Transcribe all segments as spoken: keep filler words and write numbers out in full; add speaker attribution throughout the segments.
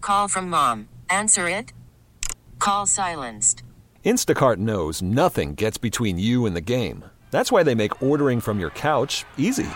Speaker 1: Call from mom. Answer it. Call silenced.
Speaker 2: Instacart knows nothing gets between you and the game. That's why they make ordering from your couch easy.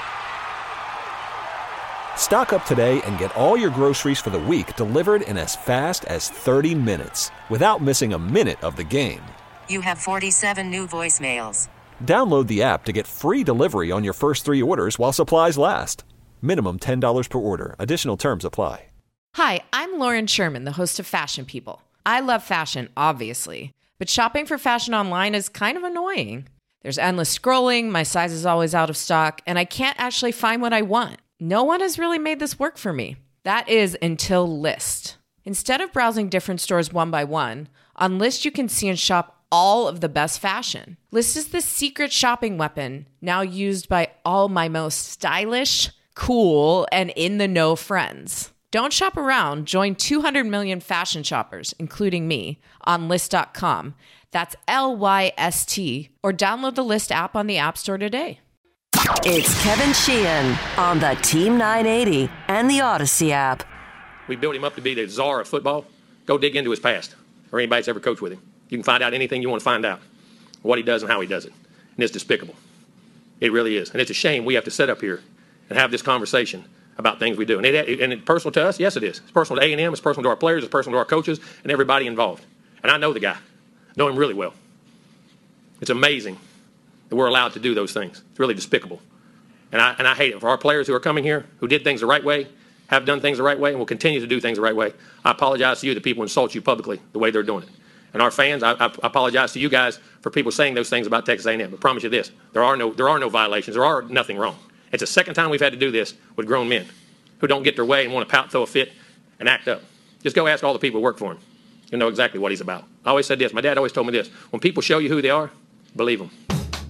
Speaker 2: Stock up today and get all your groceries for the week delivered in as fast as thirty minutes without missing a minute of the game.
Speaker 1: You have forty-seven new voicemails.
Speaker 2: Download the app to get free delivery on your first three orders while supplies last. Minimum ten dollars per order. Additional terms apply.
Speaker 3: Hi, I'm Lauren Sherman, the host of Fashion People. I love fashion, obviously, but shopping for fashion online is kind of annoying. There's endless scrolling, my size is always out of stock, and I can't actually find what I want. No one has really made this work for me. That is until Lyst. Instead of browsing different stores one by one, on Lyst you can see and shop all of the best fashion. Lyst is the secret shopping weapon now used by all my most stylish, cool, and in-the-know friends. Don't shop around. Join two hundred million fashion shoppers, including me, on Lyst dot com. That's L Y S T, or download the Lyst app on the App Store today.
Speaker 4: It's Kevin Sheehan on the Team nine eighty and the Odyssey app.
Speaker 5: We built him up to be the czar of football. Go dig into his past, or anybody that's ever coached with him. You can find out anything you want to find out, what he does and how he does it. And it's despicable. It really is. And it's a shame we have to sit up here and have this conversation about things we do. And, it, and it's personal to us? Yes, it is. It's personal to A and M. It's personal to our players. It's personal to our coaches and everybody involved. And I know the guy. I know him really well. It's amazing that we're allowed to do those things. It's really despicable. And I, and I hate it. For our players who are coming here, who did things the right way, have done things the right way, and will continue to do things the right way, I apologize to you that people insult you publicly the way they're doing it. And our fans, I, I apologize to you guys for people saying those things about Texas A and M. But I promise you this, there are no there are no violations. There are nothing wrong. It's the second time we've had to do this with grown men who don't get their way and want to pout, throw a fit, and act up. Just go ask all the people who work for him. You'll know exactly what he's about. I always said this. My dad always told me this. When people show you who they are, believe them.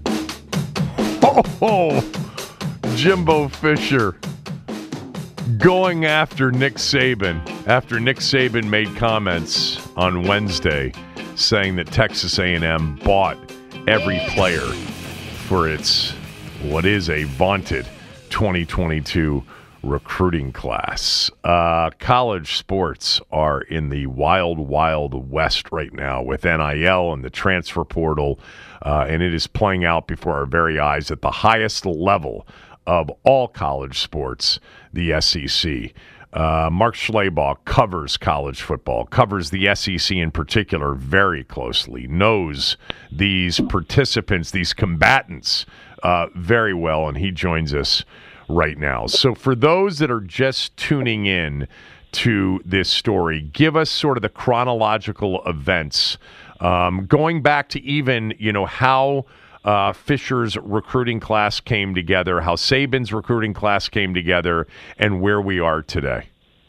Speaker 6: Oh, Jimbo Fisher going after Nick Saban after Nick Saban made comments on Wednesday saying that Texas A and M bought every player for its what is a vaunted twenty twenty-two recruiting class. Uh, college sports are in the wild, wild west right now with N I L and the transfer portal, uh, and it is playing out before our very eyes at the highest level of all college sports, the S E C. Uh, Mark Schlabach covers college football, covers the S E C in particular very closely, knows these participants, these combatants uh, very well, and he joins us right now. So for those that are just tuning in to this story, give us sort of the chronological events, um, going back to even, you know, how Uh, Fisher's recruiting class came together, how Saban's recruiting class came together, and where we are today.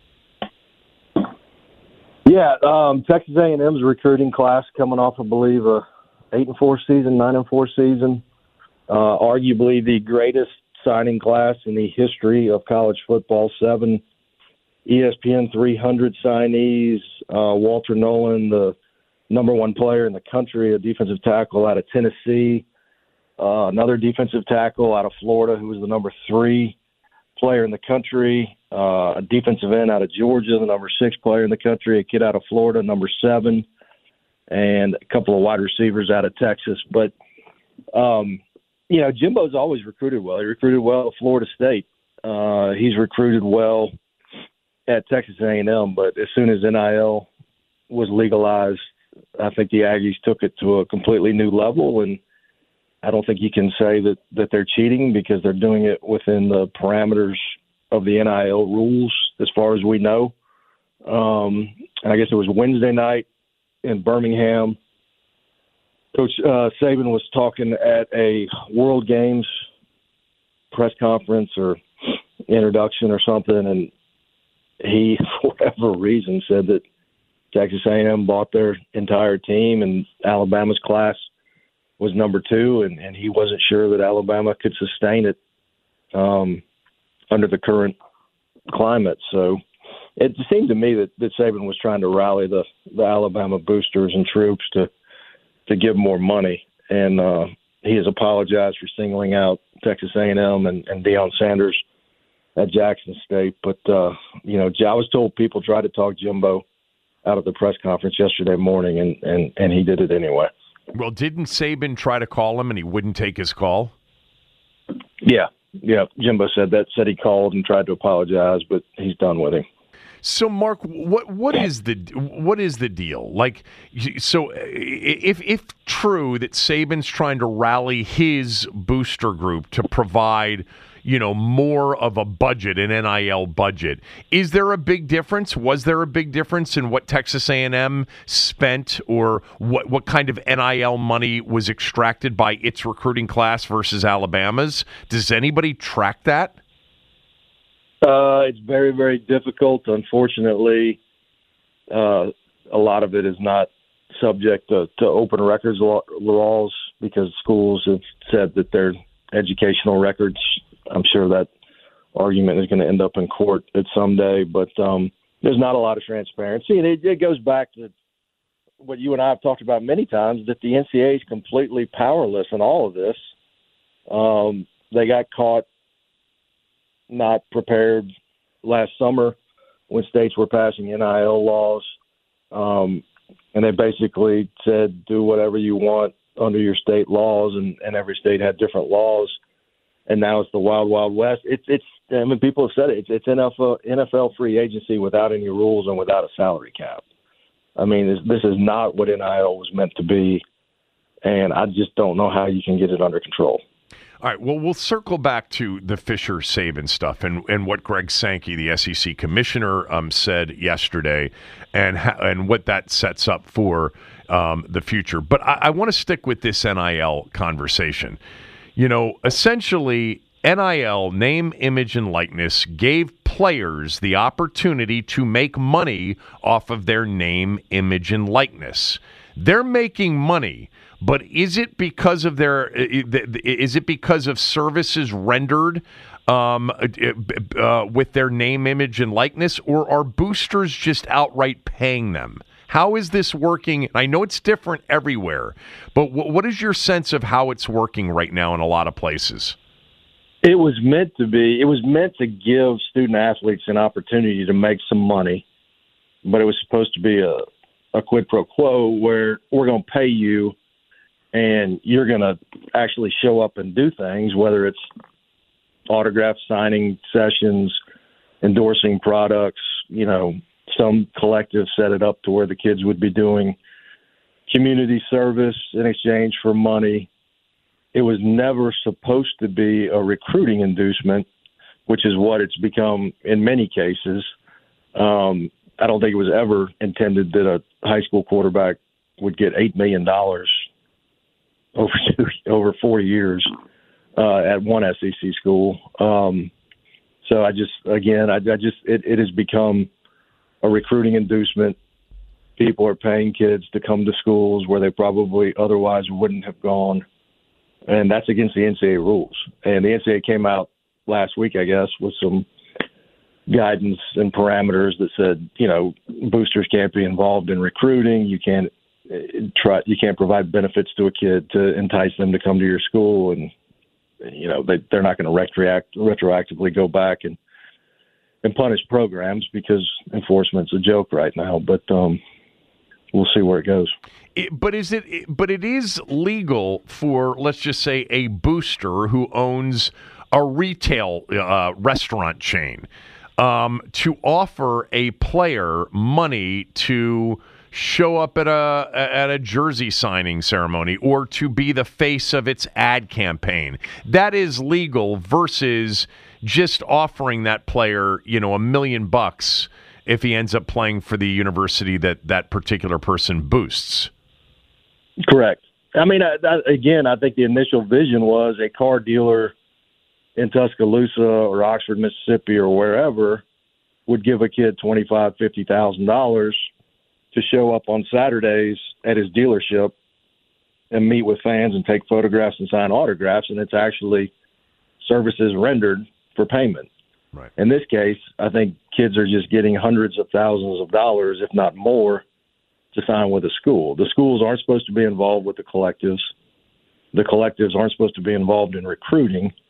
Speaker 7: Yeah, um, Texas A and M's recruiting class coming off, I believe, a eight and four season, nine and four season, uh, arguably the greatest signing class in the history of college football. Seven E S P N three hundred signees. Uh, Walter Nolan, the number one player in the country, a defensive tackle out of Tennessee. Uh, another defensive tackle out of Florida who was the number three player in the country, uh, a defensive end out of Georgia, the number six player in the country, a kid out of Florida, number seven, and a couple of wide receivers out of Texas. But, um, you know, Jimbo's always recruited well. He recruited well at Florida State. Uh, he's recruited well at Texas A and M, but as soon as N I L was legalized, I think the Aggies took it to a completely new level, and I don't think you can say that, that they're cheating because they're doing it within the parameters of the N I L rules as far as we know. Um, and I guess it was Wednesday night in Birmingham. Coach uh, Saban was talking at a World Games press conference or introduction or something, and he, for whatever reason, said that Texas A and M bought their entire team and Alabama's class was number two, and, and he wasn't sure that Alabama could sustain it um, under the current climate. So it seemed to me that, that Saban was trying to rally the, the Alabama boosters and troops to to give more money. And uh, he has apologized for singling out Texas A and M and, and Deion Sanders at Jackson State. But, uh, you know, I was told people tried to talk Jimbo out of the press conference yesterday morning, and, and, and he did it anyway.
Speaker 6: Well, didn't Saban try to call him and he wouldn't take his call?
Speaker 7: Yeah, yeah. Jimbo said that, said he called and tried to apologize, but he's done with him.
Speaker 6: So, Mark, what what is the what is the deal? Like, so if if true that Saban's trying to rally his booster group to provide, you know, more of a budget, an N I L budget, is there a big difference? Was there a big difference in what Texas A and M spent, or what what kind of N I L money was extracted by its recruiting class versus Alabama's? Does anybody track that?
Speaker 7: Uh, it's very, very difficult. Unfortunately, uh, a lot of it is not subject to, to open records laws because schools have said that their educational records, I'm sure that argument is going to end up in court at some day, but um, there's not a lot of transparency. And it, it goes back to what you and I have talked about many times, that the N C double A is completely powerless in all of this. Um, they got caught not prepared last summer when states were passing N I L laws. Um, and they basically said, do whatever you want under your state laws, and, and every state had different laws. And now it's the wild, wild west. It's, it's, I mean, people have said it, it's, it's N F L, N F L free agency without any rules and without a salary cap. I mean, this, this is not what N I L was meant to be. And I just don't know how you can get it under control.
Speaker 6: All right, well, we'll circle back to the Fisher-Saban stuff and, and what Greg Sankey, the S E C commissioner, um, said yesterday, and ha- and what that sets up for um, the future. But I, I want to stick with this N I L conversation. You know, essentially, N I L, name, image, and likeness, gave players the opportunity to make money off of their name, image, and likeness. They're making money. But is it because of their? Is it because of services rendered um, uh, with their name, image, and likeness, or are boosters just outright paying them? How is this working? I know it's different everywhere, but what is your sense of how it's working right now in a lot of places?
Speaker 7: It was meant to be. It was meant to give student athletes an opportunity to make some money, but it was supposed to be a, a quid pro quo where we're going to pay you, and you're going to actually show up and do things, whether it's autograph signing sessions, endorsing products. You know, some collectives set it up to where the kids would be doing community service in exchange for money. It was never supposed to be a recruiting inducement, which is what it's become in many cases. Um, I don't think it was ever intended that a high school quarterback would get eight million dollars over two, over four years uh, at one S E C school. Um, so I just, again, I, I just, it, it has become a recruiting inducement. People are paying kids to come to schools where they probably otherwise wouldn't have gone. And that's against the N C double A rules. And the N C double A came out last week, I guess, with some guidance and parameters that said, you know, boosters can't be involved in recruiting. You can't try, you can't provide benefits to a kid to entice them to come to your school. And, you know, they, they're not going to retroact, retroactively go back and, and punish programs because enforcement's a joke right now. But um, we'll see where it goes.
Speaker 6: It, but is it? But it is legal for, let's just say, a booster who owns a retail uh, restaurant chain um, to offer a player money to show up at a at a jersey signing ceremony or to be the face of its ad campaign. That is legal versus just offering that player, you know, a million bucks if he ends up playing for the university that that particular person boosts.
Speaker 7: Correct. I mean, I, I, again, I think the initial vision was a car dealer in Tuscaloosa or Oxford, Mississippi, or wherever would give a kid twenty-five thousand dollars, fifty thousand dollars to show up on Saturdays at his dealership and meet with fans and take photographs and sign autographs, and it's actually services rendered for payment.
Speaker 6: Right.
Speaker 7: In this case, I think kids are just getting hundreds of thousands of dollars, if not more, to sign with a school. The schools aren't supposed to be involved with the collectives. The collectives aren't supposed to be involved in recruiting.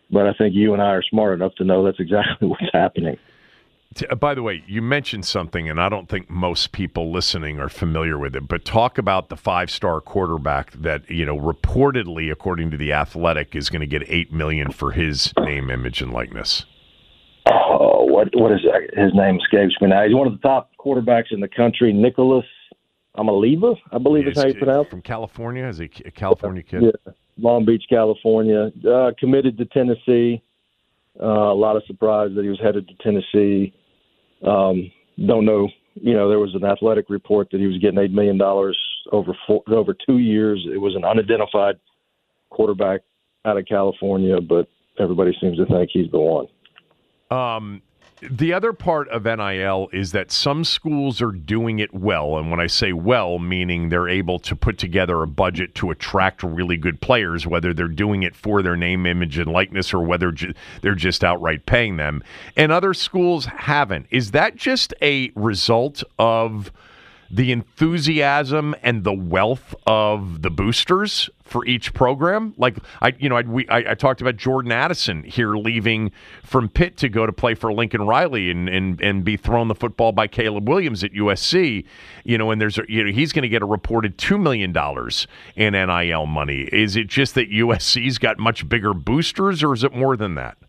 Speaker 7: but I think you and I are smart enough to know that's exactly what's happening.
Speaker 6: By the way, you mentioned something, and I don't think most people listening are familiar with it, but talk about the five-star quarterback that, you know, reportedly, according to The Athletic, is going to get eight million dollars for his name, image, and likeness.
Speaker 7: Oh, what what is that? His name escapes me now. He's one of the top quarterbacks in the country, Nicholas Amaliva, I believe
Speaker 6: He
Speaker 7: is how you pronounce it.
Speaker 6: From California? Is he a California kid?
Speaker 7: Yeah, Long Beach, California. Uh, committed to Tennessee. Uh, a lot of surprise that he was headed to Tennessee. Um, don't know. You know, there was an Athletic report that he was getting eight million dollars over four, over two years. It was an unidentified quarterback out of California, but everybody seems to think he's the one.
Speaker 6: Um, the other part of N I L is that some schools are doing it well. And when I say well, meaning they're able to put together a budget to attract really good players, whether they're doing it for their name, image, and likeness, or whether ju- they're just outright paying them. And other schools haven't. Is that just a result of the enthusiasm and the wealth of the boosters for each program? Like, I, you know, I, we, I, I talked about Jordan Addison here leaving from Pitt to go to play for Lincoln Riley and, and, and be thrown the football by Caleb Williams at U S C, you know, and there's, a, you know, he's going to get a reported two million dollars in N I L money. Is it just that U S C's got much bigger boosters, or is it more than that?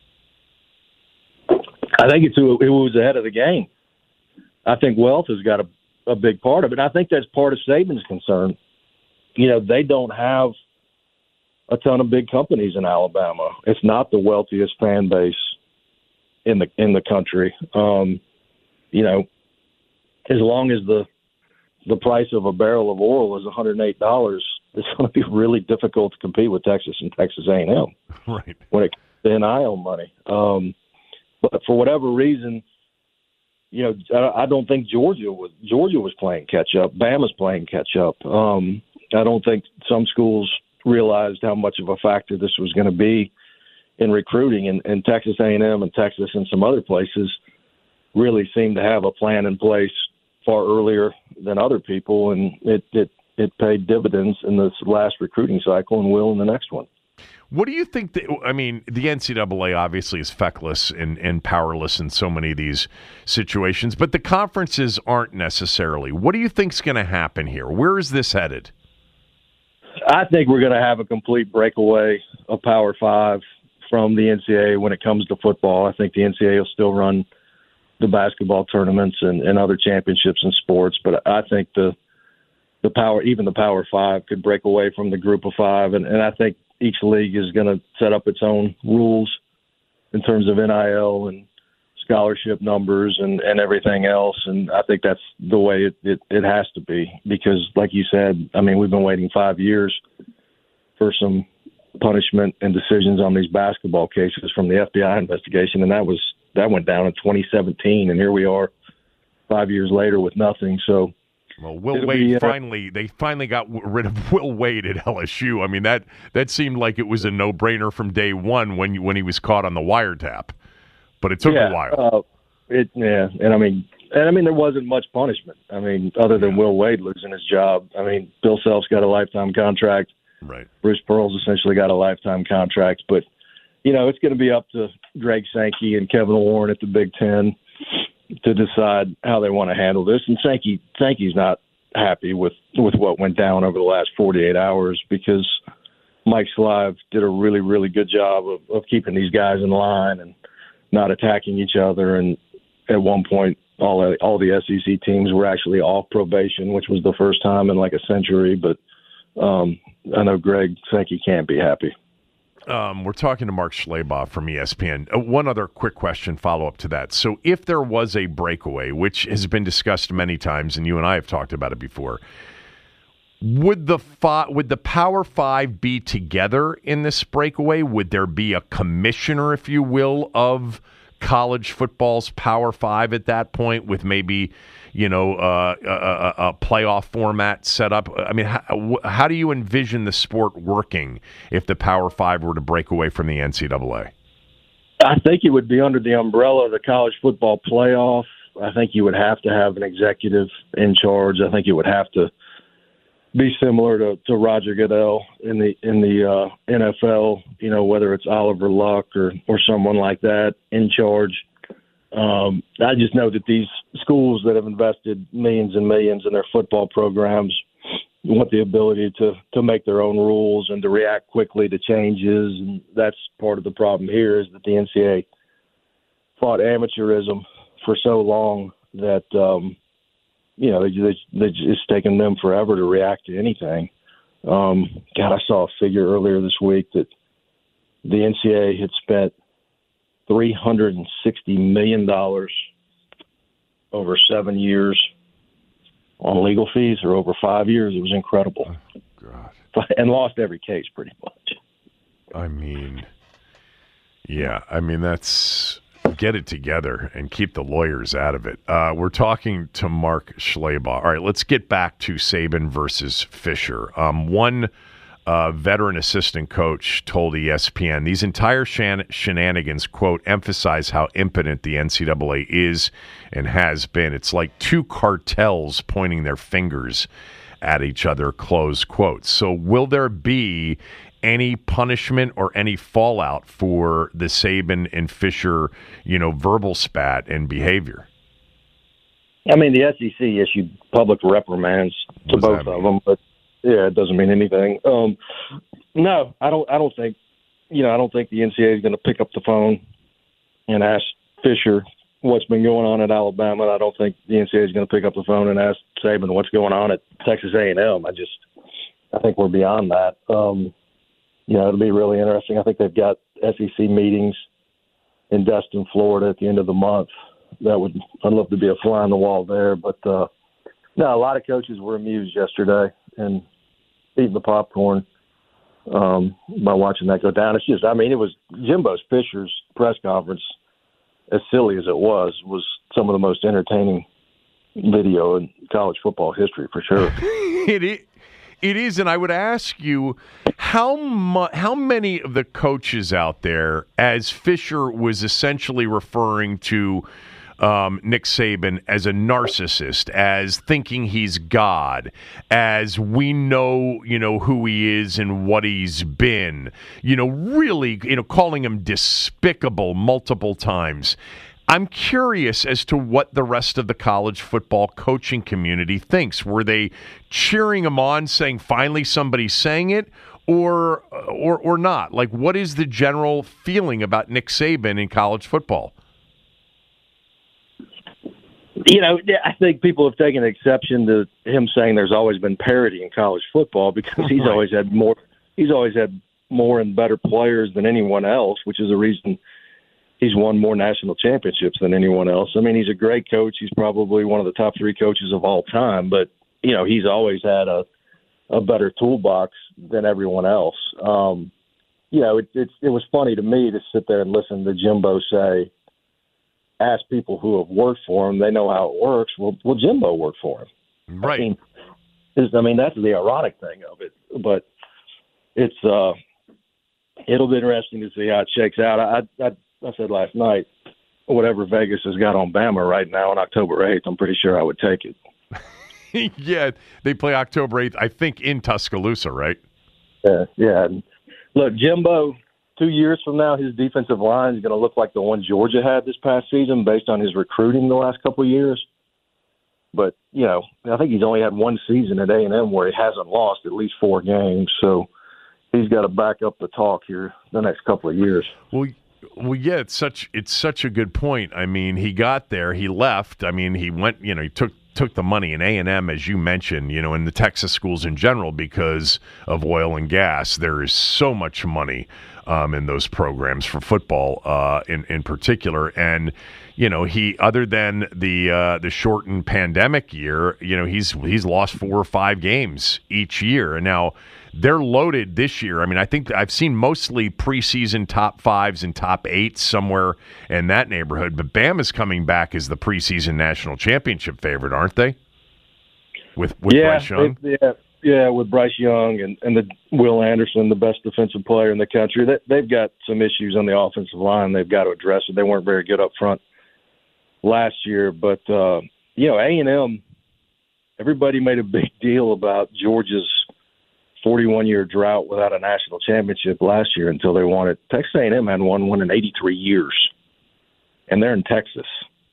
Speaker 7: I think it's who, who was ahead of the game. I think wealth has got a a big part of it. And I think that's part of Saban's concern. You know, they don't have a ton of big companies in Alabama. It's not the wealthiest fan base in the in the country. Um, you know, as long as the the price of a barrel of oil is one hundred eight dollars, it's going to be really difficult to compete with Texas and Texas A and M.
Speaker 6: Right.
Speaker 7: When it comes to N I L money. Um, but for whatever reason, you know, I don't think Georgia was Georgia was playing catch up. Bama's playing catch up. Um, I don't think some schools realized how much of a factor this was going to be in recruiting, and, and Texas A and M and Texas and some other places really seemed to have a plan in place far earlier than other people, and it it, it paid dividends in this last recruiting cycle and will in the next one.
Speaker 6: What do you think that, I mean, the N C double A obviously is feckless and, and powerless in so many of these situations, but the conferences aren't necessarily. What do you think's going to happen here? Where is this headed?
Speaker 7: I think we're going to have a complete breakaway of Power Five from the N C double A when it comes to football. I think the N C double A will still run the basketball tournaments and, and other championships in sports, but I think the the power, even the Power Five, could break away from the Group of Five, and, and I think each league is going to set up its own rules in terms of N I L and scholarship numbers and, and everything else. And I think that's the way it, it, it has to be because, like you said, I mean, we've been waiting five years for some punishment and decisions on these basketball cases from the F B I investigation, and that was that went down in twenty seventeen, and here we are five years later with nothing. So,
Speaker 6: well, Will Wade be, uh, finally, they finally got rid of Will Wade at L S U. I mean, that that seemed like it was a no-brainer from day one when when he was caught on the wiretap, but it took
Speaker 7: yeah,
Speaker 6: a while.
Speaker 7: Uh, it yeah, and I mean, and I mean, there wasn't much punishment. I mean, other than yeah. Will Wade losing his job. I mean, Bill Self's got a lifetime contract.
Speaker 6: Right.
Speaker 7: Bruce Pearl's essentially got a lifetime contract, but you know, it's going to be up to Greg Sankey and Kevin Warren at the Big Ten to decide how they want to handle this. And Sankey, Sankey's not happy with, with what went down over the last forty-eight hours because Mike Slive did a really, really good job of, of keeping these guys in line and not attacking each other. And at one point, all all the S E C teams were actually off probation, which was the first time in like a century. But um, I know Greg Sankey can't be happy.
Speaker 6: Um, we're talking to Mark Schlabach from E S P N. Uh, one other quick question, follow-up to that. So if there was a breakaway, which has been discussed many times, and you and I have talked about it before, would the fi- would the Power Five be together in this breakaway? Would there be a commissioner, if you will, of college football's Power Five at that point with maybe, you know, uh, a, a, a playoff format set up? I mean, how, how do you envision the sport working if the Power Five were to break away from the N C double A?
Speaker 7: I think it would be under the umbrella of the college football playoff. I think you would have to have an executive in charge. I think you would have to be similar to, to Roger Goodell in the in the uh, N F L. You know, whether it's Oliver Luck or or someone like that in charge. Um, I just know that these schools that have invested millions and millions in their football programs want the ability to to make their own rules and to react quickly to changes, and that's part of the problem here is that the N C double A fought amateurism for so long that um, you know they, they, they, it's taken them forever to react to anything. Um, God, I saw a figure earlier this week that the N C double A had spent three hundred sixty million dollars over seven years on legal fees, or over five years. It was incredible.
Speaker 6: Oh, God.
Speaker 7: And lost every case pretty much.
Speaker 6: I mean, yeah, I mean, that's get it together and keep the lawyers out of it. Uh, we're talking to Mark Schlabach. All right, let's get back to Saban versus Fisher. Um, one uh, veteran assistant coach told E S P N, these entire shan- shenanigans, quote, emphasize how impotent the N C double A is and has been. It's like two cartels pointing their fingers at each other, close quote. So will there be any punishment or any fallout for the Saban and Fisher, you know, verbal spat and behavior?
Speaker 7: I mean, the S E C issued public reprimands to both of them, but yeah, it doesn't mean anything. Um, no, I don't. I don't think. You know, I don't think the N C double A is going to pick up the phone and ask Fisher what's been going on at Alabama. I don't think the N C double A is going to pick up the phone and ask Saban what's going on at Texas A and M. I just, I think we're beyond that. Um, you know, it'll be really interesting. I think they've got S E C meetings in Destin, Florida, at the end of the month. That would, I'd love to be a fly on the wall there. But uh, no, a lot of coaches were amused yesterday and eating the popcorn um, by watching that go down. It's just, I mean, it was Jimbo Fisher's press conference, as silly as it was, was some of the most entertaining video in college football history, for sure.
Speaker 6: it, is, it is, and I would ask you, how mu- how many of the coaches out there, as Fisher was essentially referring to um, Nick Saban as a narcissist, as thinking he's God, as we know, you know, who he is and what he's been, you know, really, you know, calling him despicable multiple times. I'm curious as to what the rest of the college football coaching community thinks. Were they cheering him on, saying finally somebody's saying it, or or or not? Like, what is the general feeling about Nick Saban in college football?
Speaker 7: You know, I think people have taken exception to him saying there's always been parity in college football because he's
Speaker 6: Right.
Speaker 7: always had more. He's always had more and better players than anyone else, which is the reason he's won more national championships than anyone else. I mean, he's a great coach. He's probably one of the top three coaches of all time. But you know, he's always had a a better toolbox than everyone else. Um, you know, it, it it was funny to me to sit there and listen to Jimbo say, ask people who have worked for him. They know how it works. Well, well, Jimbo worked for him.
Speaker 6: Right.
Speaker 7: I mean, is, I mean, that's the ironic thing of it. But it's uh, it'll be interesting to see how it shakes out. I, I I said last night, whatever Vegas has got on Bama right now on October eighth, I'm pretty sure I would take it.
Speaker 6: Yeah, they play October eighth, I think, in Tuscaloosa, right?
Speaker 7: Yeah, yeah. And look, Jimbo, two years from now, his defensive line is going to look like the one Georgia had this past season based on his recruiting the last couple of years. But, you know, I think he's only had one season at A and M where he hasn't lost at least four games. So he's got to back up the talk here the next couple of years.
Speaker 6: Well, well, yeah, it's such it's such a good point. I mean, he got there, he left. I mean, he went, you know, he took took the money in A and M, as you mentioned, you know, in the Texas schools in general because of oil and gas. There is so much money um, in those programs for football uh, in in particular, and you know, he other than the uh, the shortened pandemic year, you know, he's he's lost four or five games each year, and now they're loaded this year. I mean, I think I've seen mostly preseason top fives and top eights somewhere in that neighborhood. But Bama's coming back as the preseason national championship favorite, aren't they? With with
Speaker 7: yeah,
Speaker 6: Bryce Young,
Speaker 7: they, yeah, yeah, with Bryce Young and and the Will Anderson, the best defensive player in the country. They, they've got some issues on the offensive line. They've got to address it. They weren't very good up front last year, but uh, you know, A and M everybody made a big deal about Georgia's forty-one-year drought without a national championship last year until they won it. Texas A and M hadn't won one in eighty-three years, and they're in Texas.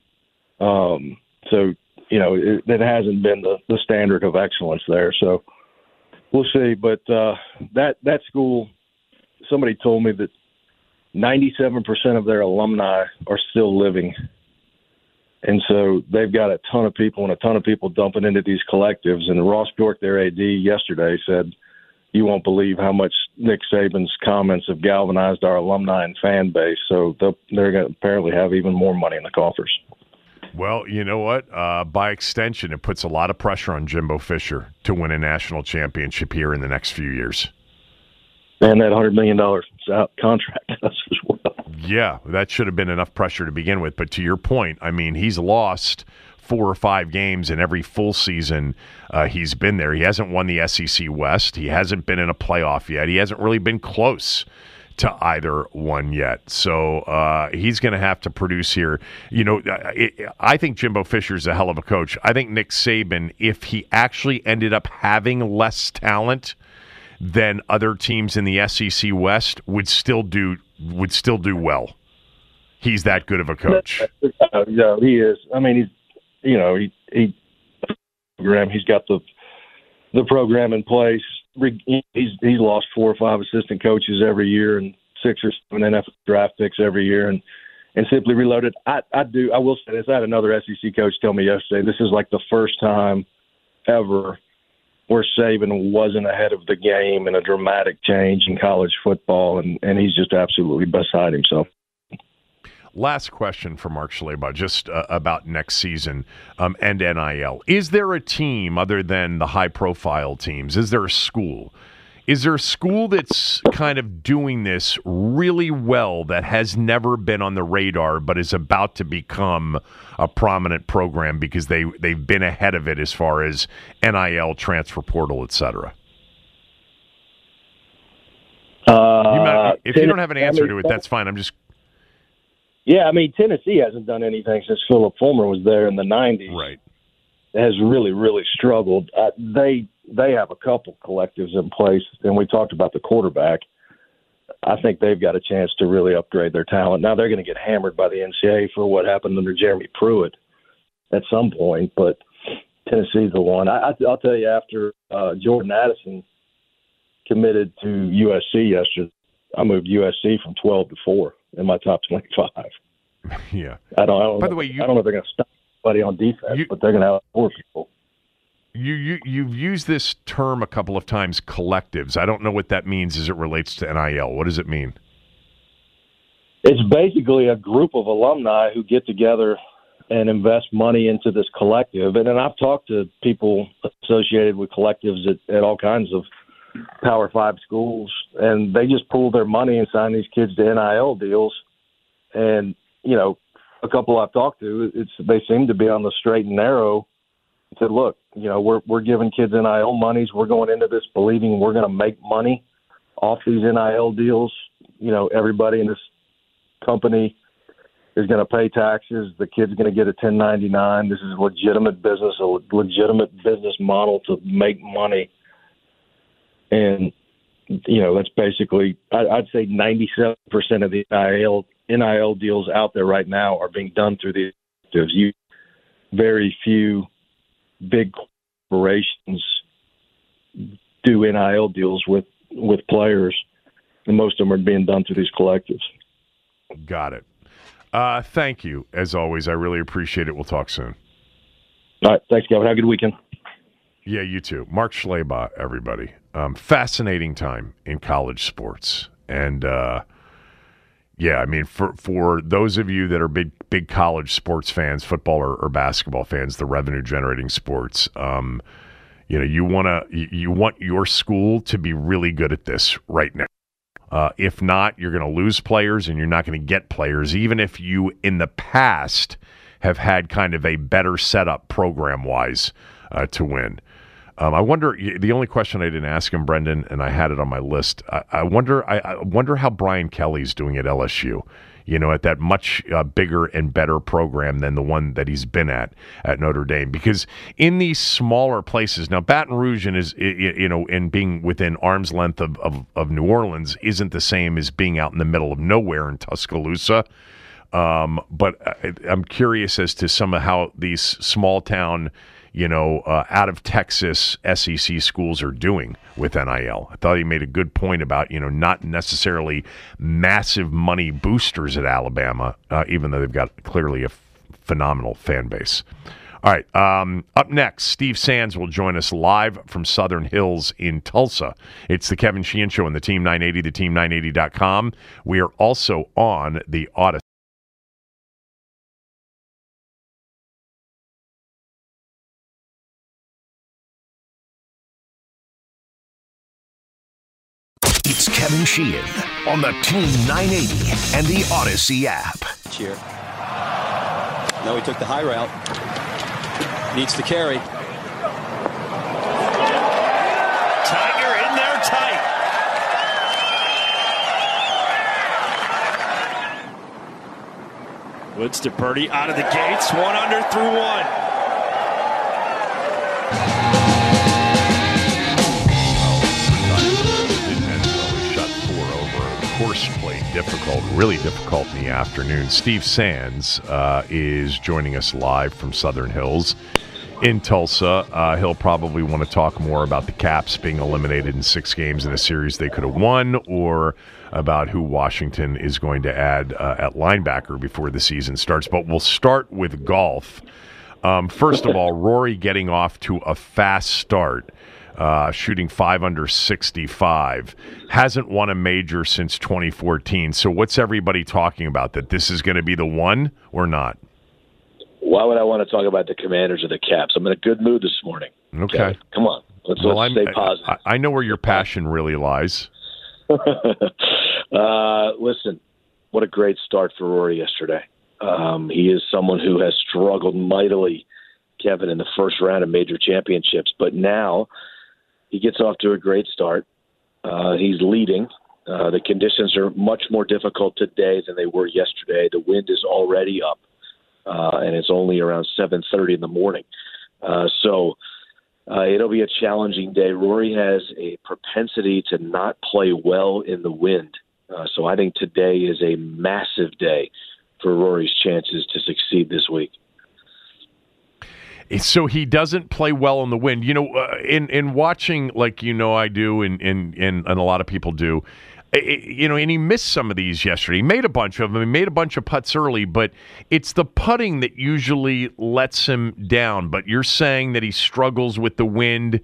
Speaker 7: Um, so, you know, it, it hasn't been the, the standard of excellence there. So we'll see. But uh, that that school, somebody told me that ninety-seven percent of their alumni are still living. And so they've got a ton of people and a ton of people dumping into these collectives. And Ross Bjork, their A D, yesterday said, you won't believe how much Nick Saban's comments have galvanized our alumni and fan base. So they're going to apparently have even more money in the coffers.
Speaker 6: Well, you know what? Uh, by extension, it puts a lot of pressure on Jimbo Fisher to win a national championship here in the next few years.
Speaker 7: And that one hundred million dollars contract as well.
Speaker 6: Yeah, that should have been enough pressure to begin with. But to your point, I mean, he's lost four or five games in every full season uh, he's been there. He hasn't won the S E C West. He hasn't been in a playoff yet. He hasn't really been close to either one yet. So uh, he's going to have to produce here. You know, it, I think Jimbo Fisher's a hell of a coach. I think Nick Saban, if he actually ended up having less talent than other teams in the S E C West, would still do would still do well. He's that good of a coach.
Speaker 7: Yeah, he is. I mean, he's you know he he program. He's got the the program in place. He's he's lost four or five assistant coaches every year and six or seven N F L draft picks every year, and and simply reloaded. I I do. I will say this. I had another S E C coach tell me yesterday. This is like the first time ever where Saban wasn't ahead of the game in a dramatic change in college football, and, and he's just absolutely beside himself.
Speaker 6: Last question for Mark Schlabach, just uh, about next season um, and N I L. Is there a team other than the high-profile teams? Is there a school? Is there a school that's kind of doing this really well that has never been on the radar but is about to become a prominent program because they, they've been ahead of it as far as N I L, transfer portal, et cetera?
Speaker 7: Uh,
Speaker 6: you might, if you don't have an answer to it, that's fine. I'm just...
Speaker 7: Yeah, I mean, Tennessee hasn't done anything since Philip Fulmer was there in the nineties.
Speaker 6: Right.
Speaker 7: It has really, really struggled. Uh, they they have a couple collectives in place, and we talked about the quarterback. I think they've got a chance to really upgrade their talent. Now they're going to get hammered by the N C double A for what happened under Jeremy Pruitt at some point, but Tennessee's the one. I, I'll tell you, after uh, Jordan Addison committed to U S C yesterday, I moved U S C from twelve to four in my top twenty-five.
Speaker 6: Yeah.
Speaker 7: I don't. I don't
Speaker 6: By
Speaker 7: know,
Speaker 6: the way, you,
Speaker 7: I don't know if they're going to stop anybody on defense,
Speaker 6: you,
Speaker 7: but they're going to have four people.
Speaker 6: You you you've used this term a couple of times, collectives. I don't know what that means as it relates to N I L. What does it mean?
Speaker 7: It's basically a group of alumni who get together and invest money into this collective. And then I've talked to people associated with collectives at, at all kinds of Power Five schools, and they just pool their money and sign these kids to N I L deals. And, you know, a couple I've talked to, it's they seem to be on the straight and narrow. Said, look, you know, we're we're giving kids N I L monies. We're going into this believing we're going to make money off these N I L deals. You know, everybody in this company is going to pay taxes. The kid's going to get a ten ninety-nine. This is a legitimate business, a legitimate business model to make money. And, you know, that's basically, I'd say ninety-seven percent of the N I L N I L deals out there right now are being done through these collectives. You very few big corporations do N I L deals with, with players, and most of them are being done through these collectives.
Speaker 6: Got it. Uh, thank you, as always. I really appreciate it. We'll talk soon.
Speaker 7: All right. Thanks, Kevin. Have a good weekend.
Speaker 6: Yeah, you too. Mark Schlabach, everybody. Um, fascinating time in college sports. And, uh, yeah, I mean, for for those of you that are big big college sports fans, football or, or basketball fans, the revenue generating sports, um, you know, you want to you, you want your school to be really good at this right now. Uh, if not, you're going to lose players and you're not going to get players, even if you in the past have had kind of a better setup program wise uh, to win. Um, I wonder. The only question I didn't ask him, Brendan, and I had it on my list. I, I wonder. I, I wonder how Brian Kelly's doing at L S U. you know, at that much uh, bigger and better program than the one that he's been at at Notre Dame. Because in these smaller places, now Baton Rouge and is, you know, and being within arm's length of, of, of New Orleans isn't the same as being out in the middle of nowhere in Tuscaloosa. Um, but I'm curious as to some of how these small town, you know, uh, out of Texas S E C schools are doing with N I L. I thought he made a good point about, you know, not necessarily massive money boosters at Alabama, uh, even though they've got clearly a f- phenomenal fan base. All right. Um, up next, Steve Sands will join us live from Southern Hills in Tulsa. It's the Kevin Sheehan Show on the Team nine eighty, the team nine eighty dot com. We are also on the Odyssey.
Speaker 8: It's Kevin Sheehan on the Team nine eighty and the Odyssey app.
Speaker 9: Cheer. No, he took the high route. Needs to carry.
Speaker 10: Tiger in there tight. Woods to Purdy out of the gates. One under through one.
Speaker 6: Course play difficult, really difficult in the afternoon. Steve Sands uh, is joining us live from Southern Hills in Tulsa. Uh, he'll probably want to talk more about the Caps being eliminated in six games in a series they could have won, or about who Washington is going to add uh, at linebacker before the season starts. But we'll start with golf. Um, first of all, Rory getting off to a fast start. Uh, shooting five under sixty-five, hasn't won a major since twenty fourteen. So what's everybody talking about? That this is going to be the one or not?
Speaker 7: Why would I want to talk about the Commanders or the Caps? I'm in a good mood this morning.
Speaker 6: Okay.
Speaker 7: okay. Come on. Let's,
Speaker 6: well,
Speaker 7: let's stay positive.
Speaker 6: I, I know where your passion really lies.
Speaker 7: uh, listen, what a great start for Rory yesterday. Um, he is someone who has struggled mightily, Kevin, in the first round of major championships. But now he gets off to a great start. Uh, he's leading. Uh, the conditions are much more difficult today than they were yesterday. The wind is already up, uh, and it's only around seven thirty in the morning. Uh, so uh, it'll be a challenging day. Rory has a propensity to not play well in the wind. Uh, so I think today is a massive day for Rory's chances to succeed this week.
Speaker 6: So he doesn't play well in the wind. You know, uh, in in watching, like you know I do, and and, and, and a lot of people do, it, you know, and he missed some of these yesterday. He made a bunch of them. He made a bunch of putts early, but it's the putting that usually lets him down. But you're saying that he struggles with the wind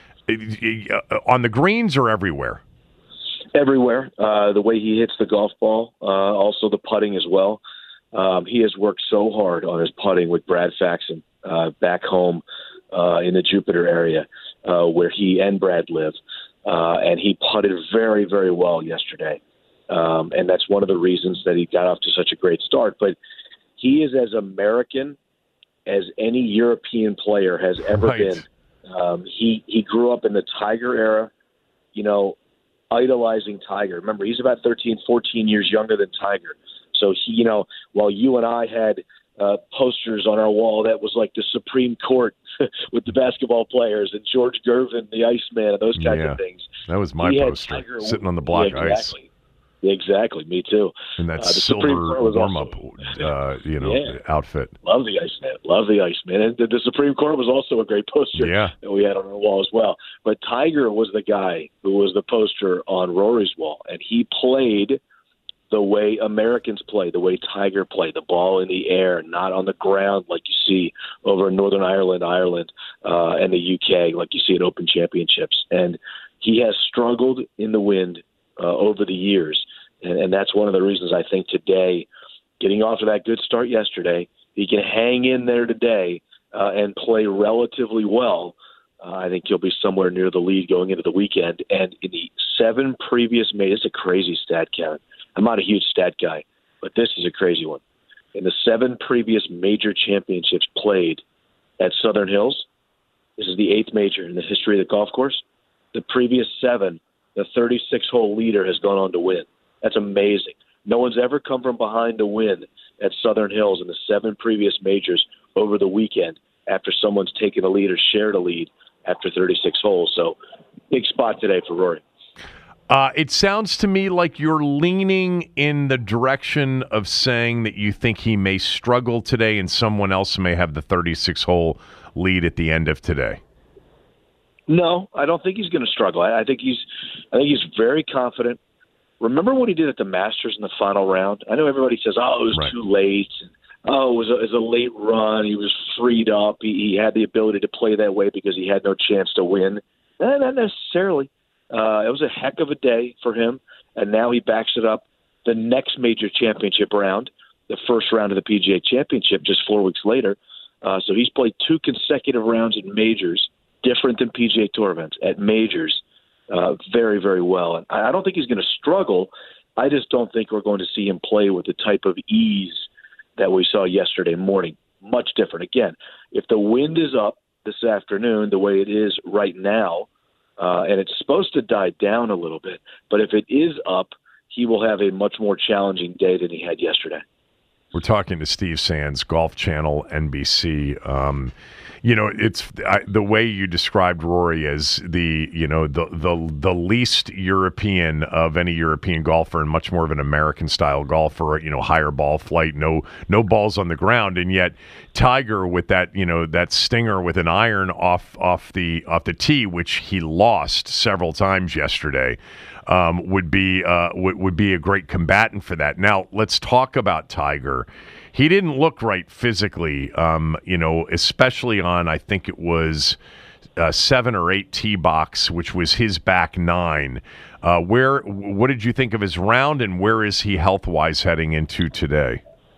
Speaker 6: uh, on the greens or everywhere?
Speaker 7: Everywhere. Uh, the way he hits the golf ball, uh, also the putting as well. Um, he has worked so hard on his putting with Brad Faxon. Uh, back home uh, in the Jupiter area uh, where he and Brad live. Uh, and he putted very, very well yesterday. Um, and that's one of the reasons that he got off to such a great start. But he is as American as any European player has ever right. been. Um, he, he grew up in the Tiger era, you know, idolizing Tiger. Remember, he's about thirteen, fourteen years younger than Tiger. So, he, you know, while you and I had Uh, posters on our wall that was like the Supreme Court with the basketball players and George Gervin, the Iceman, and those kinds
Speaker 6: yeah,
Speaker 7: of things.
Speaker 6: That was my
Speaker 7: he
Speaker 6: poster, sitting on the block
Speaker 7: yeah, exactly.
Speaker 6: ice.
Speaker 7: Exactly, me too.
Speaker 6: And that
Speaker 7: uh,
Speaker 6: silver warm-up, uh, you know,
Speaker 7: yeah.
Speaker 6: outfit.
Speaker 7: Love the Iceman. Love the Iceman. And the, the Supreme Court was also a great poster
Speaker 6: yeah.
Speaker 7: that we had on our wall as well. But Tiger was the guy who was the poster on Rory's wall, and he played the way Americans play, the way Tiger played, the ball in the air, not on the ground like you see over in Northern Ireland, Ireland, uh, and the U K, like you see at Open Championships. And he has struggled in the wind uh, over the years. And, and that's one of the reasons I think today, getting off to that good start yesterday, he can hang in there today uh, and play relatively well. Uh, I think he'll be somewhere near the lead going into the weekend. And in the seven previous majors, it's a crazy stat, Kevin. I'm not a huge stat guy, but this is a crazy one. In the seven previous major championships played at Southern Hills, this is the eighth major in the history of the golf course. The previous seven, the thirty-six hole leader has gone on to win. That's amazing. No one's ever come from behind to win at Southern Hills in the seven previous majors over the weekend after someone's taken a lead or shared a lead after thirty-six holes. So big spot today for Rory.
Speaker 6: Uh, it sounds to me like you're leaning in the direction of saying that you think he may struggle today and someone else may have the thirty-six hole lead at the end of today.
Speaker 7: No, I don't think he's going to struggle. I, I think he's, I think he's very confident. Remember what he did at the Masters in the final round? I know everybody says, "Oh, it was right. too late." And, oh, it was, a, it was a late run. He was freed up. He, he had the ability to play that way because he had no chance to win. Eh, not necessarily. Uh, it was a heck of a day for him, and now he backs it up the next major championship round, the first round of the P G A Championship, just four weeks later. Uh, so he's played two consecutive rounds in majors, different than P G A Tour events, at majors, uh, very, very well. And I don't think he's going to struggle. I just don't think we're going to see him play with the type of ease that we saw yesterday morning. Much different. Again, if the wind is up this afternoon the way it is right now, Uh, and it's supposed to die down a little bit. But if it is up, he will have a much more challenging day than he had yesterday.
Speaker 6: We're talking to Steve Sands, Golf Channel, N B C. Um, you know, it's I, the way you described Rory as the, you know, the the the least European of any European golfer and much more of an American-style golfer. You know, higher ball flight, no no balls on the ground, and yet Tiger with that, you know, that stinger with an iron off off the off the tee, which he lost several times yesterday. Um, would be uh, would, would be a great combatant for that. Now, let's talk about Tiger. He didn't look right physically, um, you know, especially on, I think it was uh, seven or eight tee box, which was his back nine. Uh, where, what did you think of his round, and where is he health-wise heading into today?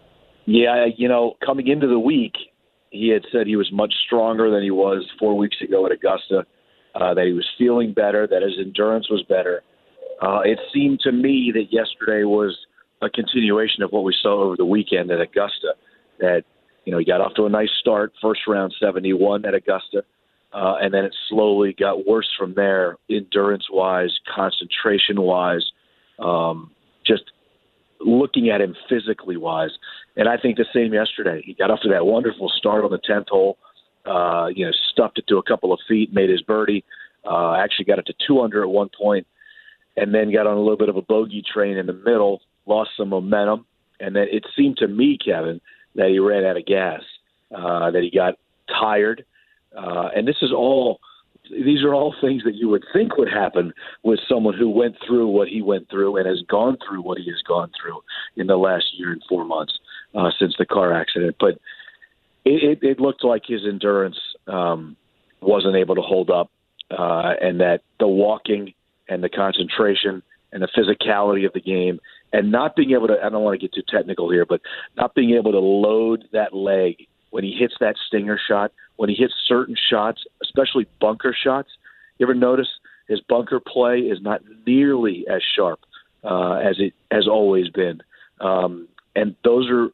Speaker 7: Yeah, you know, coming into the week, he had said he was much stronger than he was four weeks ago at Augusta, uh, that he was feeling better, that his endurance was better. Uh, it seemed to me that yesterday was a continuation of what we saw over the weekend at Augusta, that, you know, he got off to a nice start, first round seventy-one at Augusta, uh, and then it slowly got worse from there, endurance-wise, concentration-wise, um, just looking at him physically-wise. And I think the same yesterday. He got off to that wonderful start on the tenth hole, uh, you know, stuffed it to a couple of feet, made his birdie, uh, actually got it to two under at one point, and then got on a little bit of a bogey train in the middle, lost some momentum, and then it seemed to me, Kevin, that he ran out of gas, uh, that he got tired. Uh, and this is all, these are all things that you would think would happen with someone who went through what he went through and has gone through what he has gone through in the last year and four months uh, since the car accident. But it, it, it looked like his endurance um, wasn't able to hold up, uh, and that the walking and the concentration and the physicality of the game, and not being able to, I don't want to get too technical here, but not being able to load that leg when he hits that stinger shot, when he hits certain shots, especially bunker shots. You ever notice his bunker play is not nearly as sharp uh, as it has always been. Um, and those are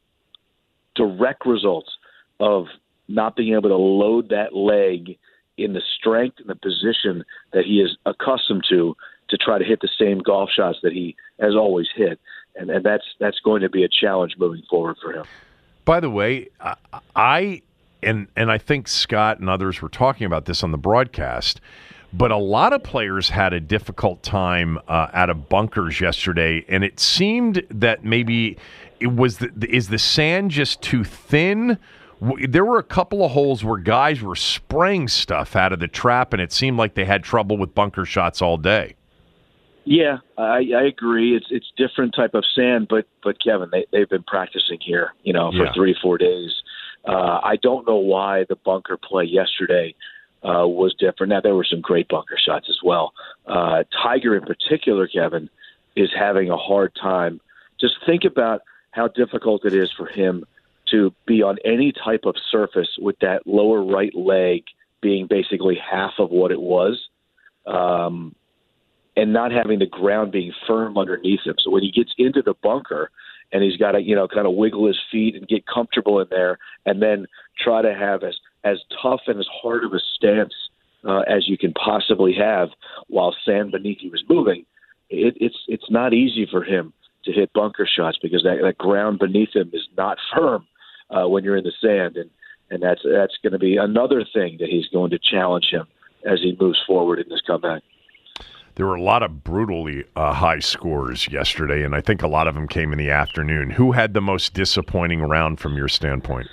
Speaker 7: direct results of not being able to load that leg in the strength and the position that he is accustomed to, to try to hit the same golf shots that he has always hit. And, and that's that's going to be a challenge moving forward for him.
Speaker 6: By the way, I and and I think Scott and others were talking about this on the broadcast, but a lot of players had a difficult time uh, out of bunkers yesterday, and it seemed that maybe it was the, is the sand just too thin? There were a couple of holes where guys were spraying stuff out of the trap, and it seemed like they had trouble with bunker shots all day.
Speaker 7: Yeah, I, I agree. It's it's different type of sand, but but Kevin, they they've been practicing here, you know, for yeah. three four days. Uh, I don't know why the bunker play yesterday uh, was different. Now there were some great bunker shots as well. Uh, Tiger in particular, Kevin, is having a hard time. Just think about how difficult it is for him to be on any type of surface with that lower right leg being basically half of what it was. Um, and not having the ground being firm underneath him. So when he gets into the bunker and he's got to, you know, kind of wiggle his feet and get comfortable in there and then try to have as, as tough and as hard of a stance uh, as you can possibly have while sand beneath you is moving, it, it's it's not easy for him to hit bunker shots because that, that ground beneath him is not firm uh, when you're in the sand. And, and that's, that's going to be another thing that he's going to challenge him as he moves forward in this comeback.
Speaker 6: There were a lot of brutally uh, high scores yesterday, and I think a lot of them came in the afternoon. Who had the most disappointing round from your standpoint?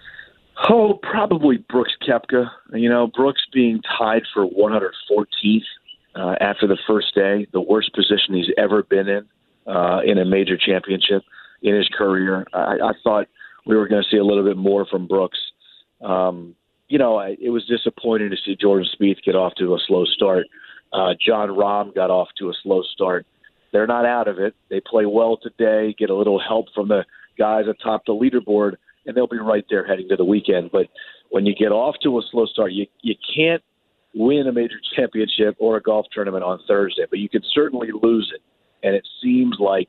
Speaker 7: Oh, probably Brooks Koepka. You know, Brooks being tied for one hundred fourteenth uh, after the first day, the worst position he's ever been in uh, in a major championship in his career. I, I thought we were going to see a little bit more from Brooks. Um, you know, I, it was disappointing to see Jordan Spieth get off to a slow start. Uh, Jon Rahm got off to a slow start. They're not out of it. They play well today, get a little help from the guys atop the leaderboard, and they'll be right there heading to the weekend. But when you get off to a slow start, you you can't win a major championship or a golf tournament on Thursday, but you can certainly lose it. And it seems like,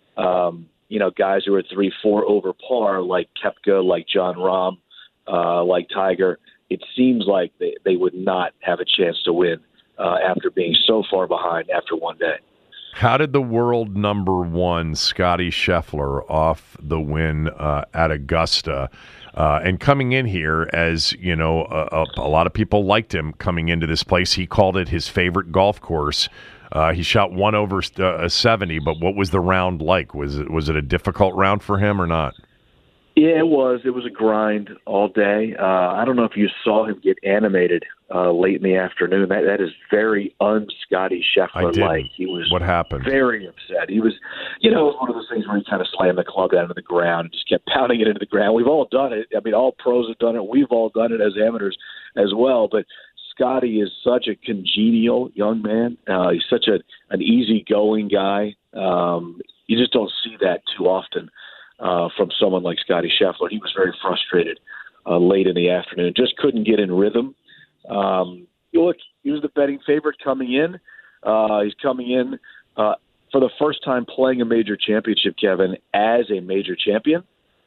Speaker 7: um, you know, guys who are three, four over par, like Koepka, like Jon Rahm, uh, like Tiger, it seems like they, they would not have a chance to win uh, after being so far behind after one day.
Speaker 6: How did the world number one Scottie Scheffler off the win uh, at Augusta uh, and coming in here as, you know, a, a, a lot of people liked him coming into this place. He called it his favorite golf course. Uh, he shot one over uh, seventy, but what was the round like? Was it, was it a difficult round for him or not?
Speaker 7: Yeah, it was. It was a grind all day. Uh, I don't know if you saw him get animated uh, late in the afternoon. That that is very un-Scottie Scheffler-like. He was
Speaker 6: what happened?
Speaker 7: Very upset. He was, you know, it was one of those things where he kind of slammed the club down into the ground and just kept pounding it into the ground. We've all done it. I mean, all pros have done it. We've all done it as amateurs as well. But Scottie is such a congenial young man. Uh, he's such a an easygoing guy. Um, you just don't see that too often. Uh, from someone like Scottie Scheffler. He was very frustrated uh, late in the afternoon, just couldn't get in rhythm. Um, look, he was the betting favorite coming in. Uh, he's coming in uh, for the first time playing a major championship, Kevin, as a major champion.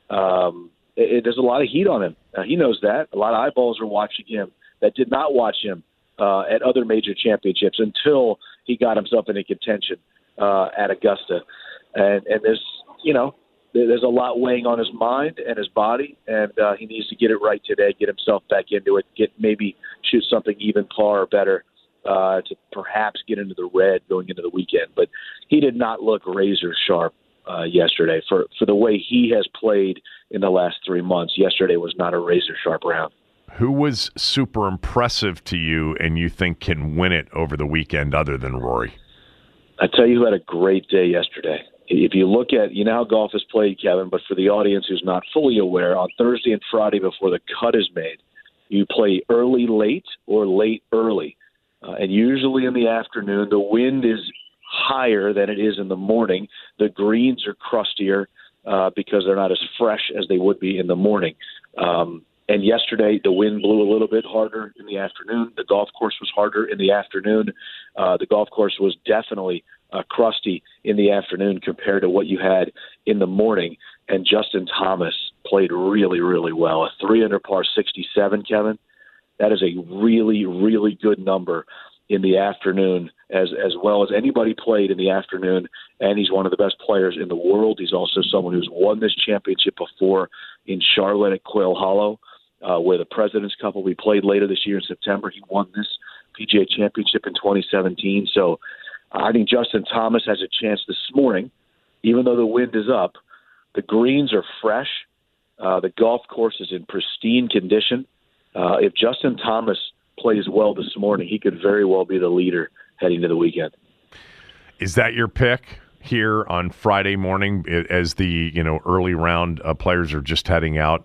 Speaker 7: Um, it, it, there's a lot of heat on him. Uh, he knows that. A lot of eyeballs are watching him that did not watch him uh, at other major championships until he got himself into contention uh, at Augusta. And, and there's, you know, there's a lot weighing on his mind and his body, and uh, he needs to get it right today, get himself back into it, get maybe shoot something even par or better uh, to perhaps get into the red going into the weekend. But he did not look razor sharp uh, yesterday. For, for the way he has played in the last three months, yesterday was not a razor sharp round.
Speaker 6: Who was super impressive to you and you think can win it over the weekend other than Rory?
Speaker 7: I tell you who had a great day yesterday. If you look at, you know how golf is played, Kevin, but for the audience who's not fully aware, on Thursday and Friday before the cut is made, you play early late or late early. Uh, and usually in the afternoon, the wind is higher than it is in the morning. The greens are crustier uh, because they're not as fresh as they would be in the morning. Um, and yesterday, the wind blew a little bit harder in the afternoon. The golf course was harder in the afternoon. Uh, the golf course was definitely Uh, crusty in the afternoon compared to what you had in the morning. And Justin Thomas played really, really well. A three under par sixty-seven, Kevin. That is a really, really good number in the afternoon, as as well as anybody played in the afternoon. And he's one of the best players in the world. He's also someone who's won this championship before in Charlotte at Quail Hollow, uh, where the President's Cup will be played later this year in September. He won this P G A championship in twenty seventeen. So I think Justin Thomas has a chance this morning, even though the wind is up. The greens are fresh. Uh, the golf course is in pristine condition. Uh, if Justin Thomas plays well this morning, he could very well be the leader heading to the weekend.
Speaker 6: Is that your pick here on Friday morning as the you know early round uh, players are just heading out?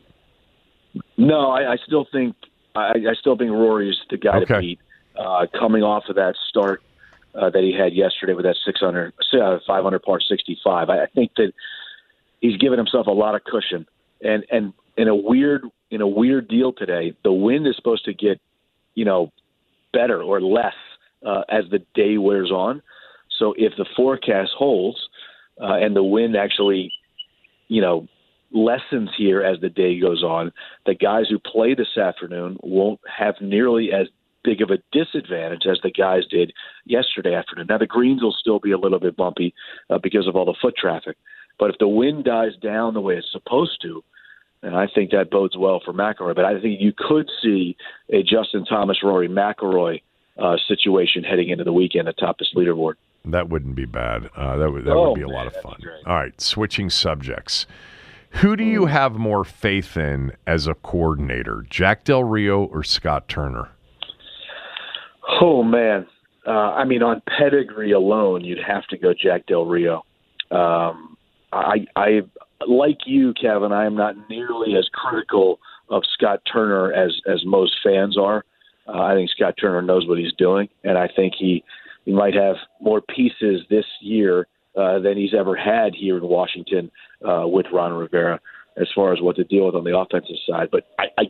Speaker 7: No, I, I still think I, I still think Rory's the guy
Speaker 6: okay.
Speaker 7: to beat. Uh, coming off of that start Uh, that he had yesterday with that six hundred, uh, five hundred par sixty-five. I, I think that he's given himself a lot of cushion, and and in a weird in a weird deal today, the wind is supposed to get, you know, better or less uh, as the day wears on. So if the forecast holds uh, and the wind actually, you know, lessens here as the day goes on, the guys who play this afternoon won't have nearly as big of a disadvantage as the guys did yesterday afternoon. Now, the greens will still be a little bit bumpy uh, because of all the foot traffic. But if the wind dies down the way it's supposed to, and I think that bodes well for McIlroy. But I think you could see a Justin Thomas, Rory McIlroy uh, situation heading into the weekend atop this leaderboard.
Speaker 6: That wouldn't be bad. Uh, that would that
Speaker 7: oh,
Speaker 6: would be a
Speaker 7: man,
Speaker 6: lot of fun.
Speaker 7: All
Speaker 6: right, switching subjects. Who do you have more faith in as a coordinator, Jack Del Rio or Scott Turner?
Speaker 7: Oh, man. Uh, I mean, on pedigree alone, you'd have to go Jack Del Rio. Um, I, I, like you, Kevin, I am not nearly as critical of Scott Turner as, as most fans are. Uh, I think Scott Turner knows what he's doing, and I think he, he might have more pieces this year uh, than he's ever had here in Washington uh, with Ron Rivera as far as what to deal with on the offensive side. But I, I,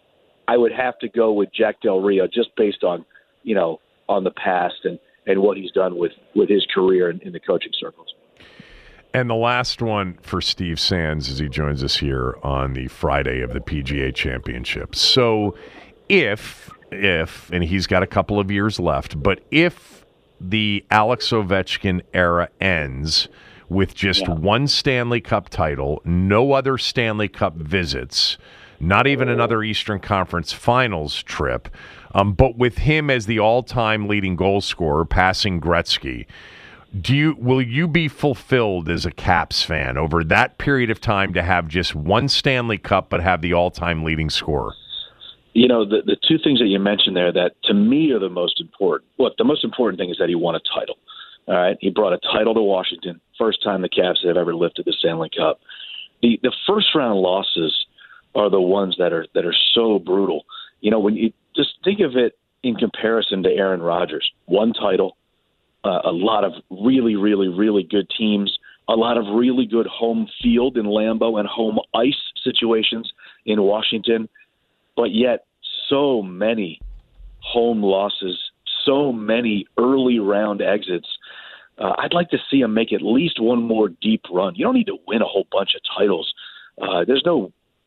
Speaker 7: I would have to go with Jack Del Rio just based on, you know, on the past and, and what he's done with, with his career in, in the coaching circles.
Speaker 6: And the last one for Steve Sands as he joins us here on the Friday of the P G A Championship. So if, if, and he's got a couple of years left, but if the Alex Ovechkin era ends with just yeah. one Stanley Cup title, no other Stanley Cup visits, not even another Eastern Conference Finals trip, um, but with him as the all-time leading goal scorer, passing Gretzky, do you will you be fulfilled as a Caps fan over that period of time to have just one Stanley Cup but have the all-time leading scorer?
Speaker 7: You know, the, the two things that you mentioned there that to me are the most important. Look, the most important thing is that he won a title. All right, he brought a title to Washington, first time the Caps have ever lifted the Stanley Cup. The the first round losses are the ones that are that are so brutal. You know, when you just think of it in comparison to Aaron Rodgers, one title, uh, a lot of really, really, really good teams, a lot of really good home field in Lambeau and home ice situations in Washington, but yet so many home losses, so many early round exits. Uh, I'd like to see him make at least one more deep run. You don't need to win a whole bunch of titles. Uh, there's no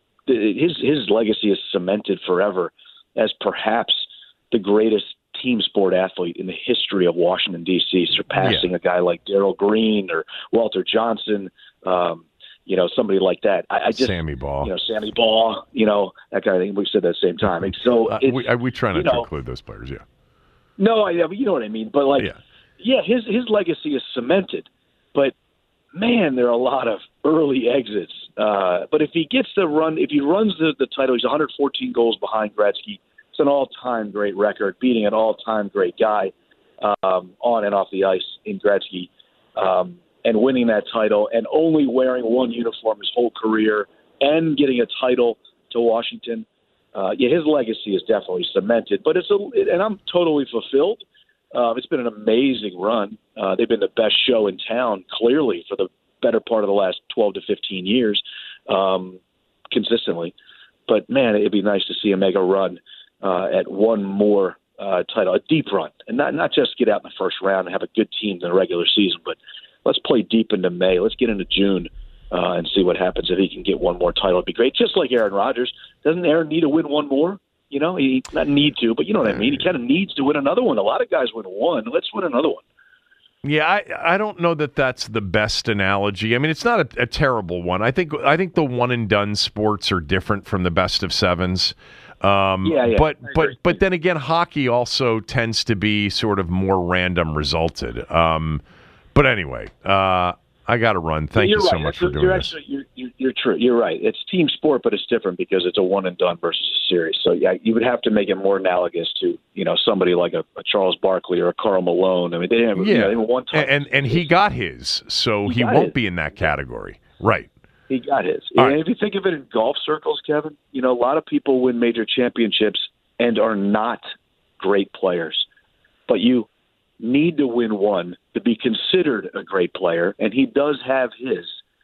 Speaker 7: his his legacy is cemented forever as perhaps the greatest team sport athlete in the history of Washington, D C, surpassing yeah. a guy like Darryl Green or Walter Johnson, um, you know, somebody like that. I, I just,
Speaker 6: Sammy Baugh.
Speaker 7: You know, Sammy Baugh, you know, that kind of thing. We said that at the same time. And so
Speaker 6: uh,
Speaker 7: it's,
Speaker 6: we, we try not
Speaker 7: you know,
Speaker 6: to include those players, yeah.
Speaker 7: No, I, you know what I mean. But, like,
Speaker 6: yeah,
Speaker 7: yeah his, his legacy is cemented. But, man, there are a lot of early exits. Uh, but if he gets the run, if he runs the, the title, he's one hundred fourteen goals behind Gretzky. It's an all-time great record, beating an all-time great guy um, on and off the ice in Gretzky, um, and winning that title and only wearing one uniform his whole career and getting a title to Washington. Uh, yeah, his legacy is definitely cemented, but it's a, and I'm totally fulfilled. Uh, it's been an amazing run. Uh, they've been the best show in town, clearly, for the better part of the last twelve to fifteen years, um, consistently. But, man, it'd be nice to see him make a run uh, at one more uh, title, a deep run, and not not just get out in the first round and have a good team in the regular season, but let's play deep into May. Let's get into June uh, and see what happens. If he can get one more title, it'd be great. Just like Aaron Rodgers. Doesn't Aaron need to win one more? You know, he not need to, but you know what I mean. He kind of needs to win another one. A lot of guys win one. Let's win another one.
Speaker 6: Yeah, I, I don't know that that's the best analogy. I mean, it's not a, a terrible one. I think I think the one and done sports are different from the best of sevens. Um,
Speaker 7: yeah, yeah.
Speaker 6: But but but then again, hockey also tends to be sort of more random resulted. Um, but anyway, uh, I got to run. Thank
Speaker 7: you're
Speaker 6: you so
Speaker 7: right.
Speaker 6: much
Speaker 7: you're,
Speaker 6: for doing
Speaker 7: you're
Speaker 6: this.
Speaker 7: Actually, you're, you're, you're true. You're right. It's team sport, but it's different because it's a one and done versus a series. So yeah, you would have to make it more analogous to you know somebody like a, a Charles Barkley or a Karl Malone. I mean, they didn't have
Speaker 6: yeah.
Speaker 7: you know, they one time,
Speaker 6: and and, and he got his, so he,
Speaker 7: he
Speaker 6: won't
Speaker 7: his.
Speaker 6: be in that category, right?
Speaker 7: He got his.
Speaker 6: All
Speaker 7: and
Speaker 6: right.
Speaker 7: if you think of it in golf circles, Kevin, you know a lot of people win major championships and are not great players, but you need to win one to be considered a great player, and he does have his.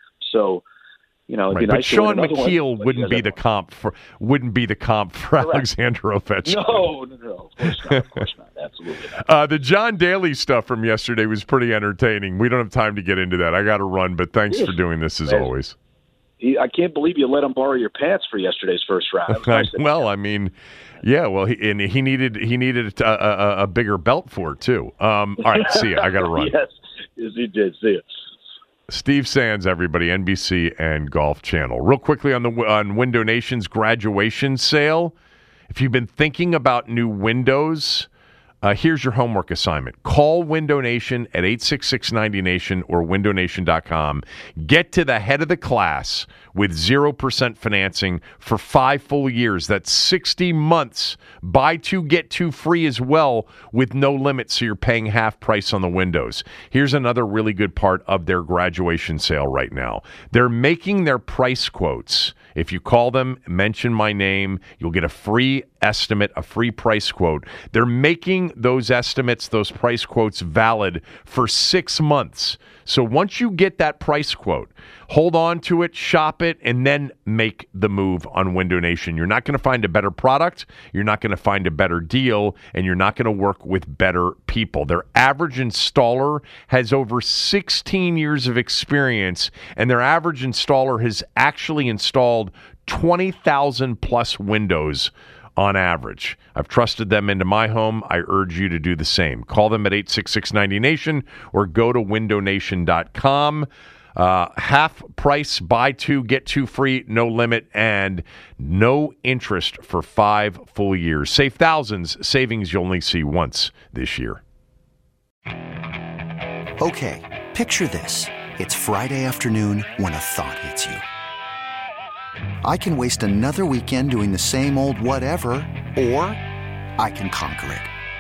Speaker 7: So, you know, it'd
Speaker 6: right.
Speaker 7: be
Speaker 6: but
Speaker 7: nice
Speaker 6: Sean
Speaker 7: to win
Speaker 6: McKeel
Speaker 7: one,
Speaker 6: wouldn't be the comp for wouldn't be the comp for
Speaker 7: Correct.
Speaker 6: Alexander Ovechkin.
Speaker 7: No, no, no, of course not. Of course not. Absolutely not.
Speaker 6: Uh, the John Daly stuff from yesterday was pretty entertaining. We don't have time to get into that. I got to run, but thanks
Speaker 7: Yeah.
Speaker 6: for doing this as
Speaker 7: Man.
Speaker 6: always.
Speaker 11: he, I can't believe you let him borrow your pants for yesterday's first round. Nice
Speaker 6: well, I mean, yeah, well, he, and he needed he needed a, a, a bigger belt for it too. Um, all right, see ya. I got to run.
Speaker 11: yes, yes, he did. See ya.
Speaker 6: Steve Sands, everybody, N B C and Golf Channel. Real quickly on the on Window Nation's graduation sale. If you've been thinking about new windows, uh, here's your homework assignment. Call Window Nation at eight six six ninety nation or window nation dot com. Get to the head of the class with zero percent financing for five full years. That's sixty months. Buy two, get two free as well with no limit, so you're paying half price on the windows. Here's another really good part of their graduation sale right now. They're making their price quotes. If you call them, mention my name, you'll get a free estimate, a free price quote. They're making those estimates, those price quotes valid for six months. So once you get that price quote, hold on to it, shop it, and then make the move on Window Nation. You're not going to find a better product, you're not going to find a better deal, and you're not going to work with better people. Their average installer has over sixteen years of experience, and their average installer has actually installed twenty thousand plus windows on average. I've trusted them into my home. I urge you to do the same. Call them at eight six six ninety nation or go to window nation dot com. Uh, half price, buy two, get two free, no limit, and no interest for five full years. Save thousands, savings you'll only see once this year.
Speaker 12: Okay, picture this. It's Friday afternoon when a thought hits you. I can waste another weekend doing the same old whatever, or I can conquer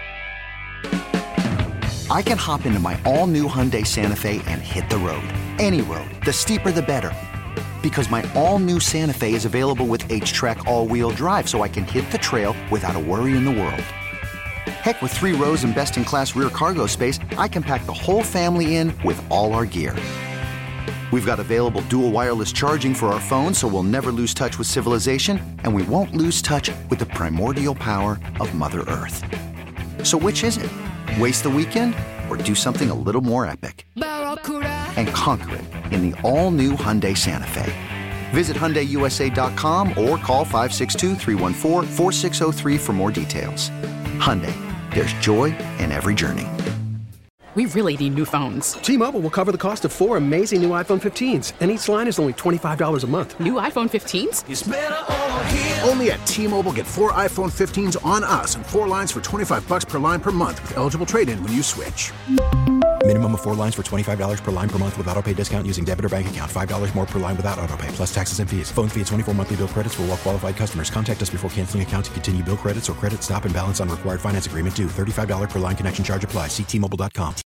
Speaker 12: it. I can hop into my all-new Hyundai Santa Fe and hit the road. Any road. The steeper, the better. Because my all-new Santa Fe is available with H-Track all-wheel drive, so I can hit the trail without a worry in the world. Heck, with three rows and best-in-class rear cargo space, I can pack the whole family in with all our gear. We've got available dual wireless charging for our phones, so we'll never lose touch with civilization, and we won't lose touch with the primordial power of Mother Earth. So which is it? Waste the weekend or do something a little more epic? And conquer it in the all-new Hyundai Santa Fe. Visit Hyundai U S A dot com or call five six two, three one four, four six zero three for more details. Hyundai, there's joy in every journey.
Speaker 13: We really need new phones.
Speaker 14: T-Mobile will cover the cost of four amazing new iPhone fifteens, and each line is only twenty-five dollars a month.
Speaker 13: New iPhone fifteens?
Speaker 14: It's better over
Speaker 15: here. Only at T-Mobile, get four iPhone fifteens on us and four lines for twenty-five dollars per line per month with eligible trade-in when you switch.
Speaker 16: Minimum of four lines for twenty-five dollars per line per month with autopay discount using debit or bank account. five dollars more per line without autopay, plus taxes and fees. Phone fee at twenty-four monthly bill credits for well-qualified customers. Contact us before canceling account to continue bill credits or credit stop and balance on required finance agreement due. thirty-five dollars per line connection charge applies. See T Mobile dot com.